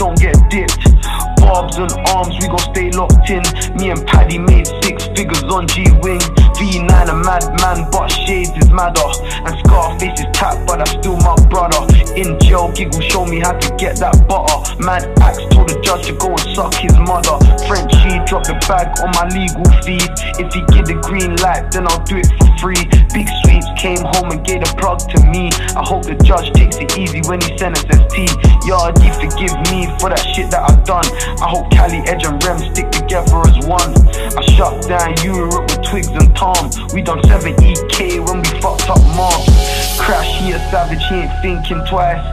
don't get dipped. Barbs and arms, we gon' stay locked in. Me and Paddy made 6 figures on G-Wing. V9 a madman, but shades is madder. And Scarface is tapped, but that's still my brother. In jail, Giggle show me how to get that butter. Mad Axe told the judge to go and suck his mother. Frenchie dropped the bag on my legal feed. If he give the green light, then I'll do it for free. Big Sweets came home and gave the plug to me. I hope the judge takes it easy when he sentences T. Yardie, forgive me for that shit that I've done. I hope Cali, Edge and Rem stick together as one. I shut down Europe with Twigs and Tom. We done 7 EK when we fucked up Mars. Crash, he a savage, he ain't thinking twice.